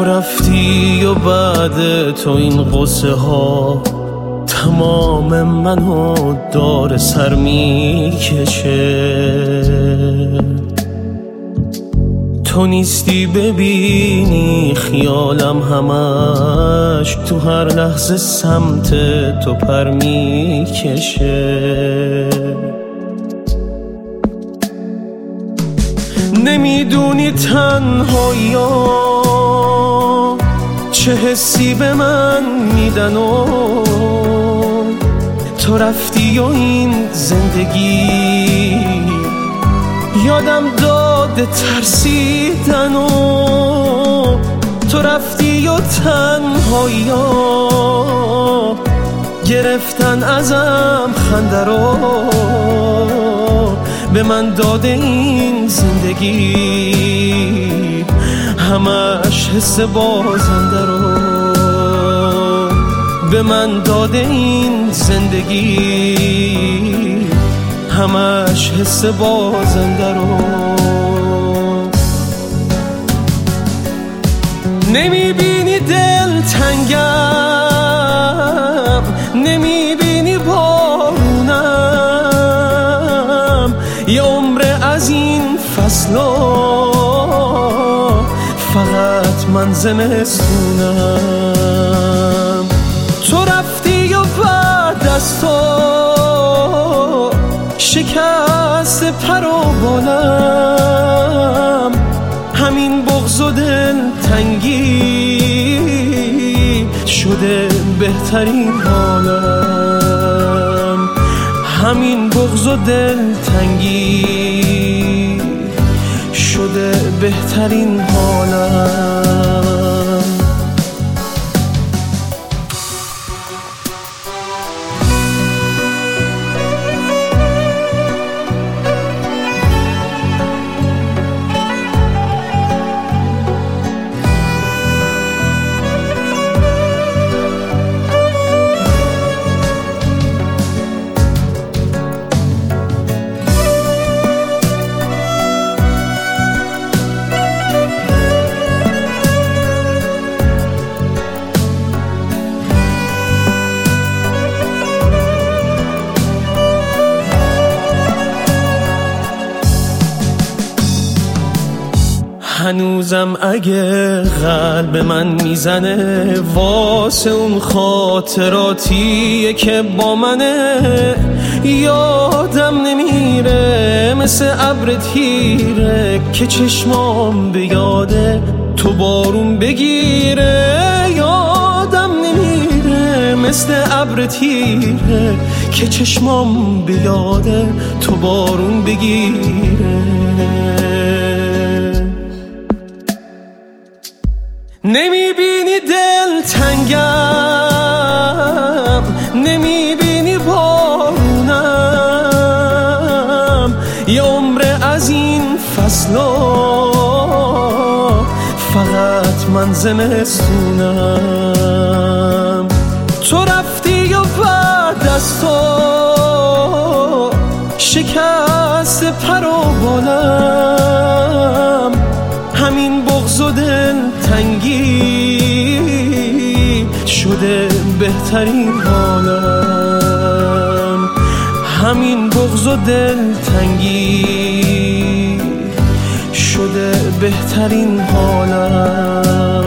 رفتی و بعد تو این قصه ها تمام منو دار سر میکشه. تو نیستی ببینی خیالم همش تو هر لحظه سمت تو پر میکشه. نمیدونی تنهایی چه حسی به من میدن و تو رفتی و این زندگی یادم داده ترسیدن و تو رفتی و تنهایی گرفتن ازم خنده رو به من داده این زندگی همش حس بازنده رو به من داده این زندگی همش حس بازنده رو. نمیبینی دل تنگم، نمیبینی بارونم، یه عمر از این فصلا فقط من زمستونم. تو رفتی و بعد از تو شکست پر و بالم، همین بغض و دل تنگی شده بهترین حالم، همین بغض و دل تنگی شده بهترین حالم. هنوزم اگه قلب من میزنه واسه اون خاطراتیه که با منه، یادم نمیره مثل ابر تیره که چشمام به یاده تو بارون بگیره. یادم نمیره مثل ابر تیره که چشمام به یاده تو بارون بگیره. نمیبینی دل تنگم، نمیبینی بارونم، یه عمر از این فصلا فقط من زمستونم. تو رفتی و بعد از تو شکست پر و بالم، همین بغض و دل تنگی شده بهترین حالم، همین بغض و دل تنگی شده بهترین حالم.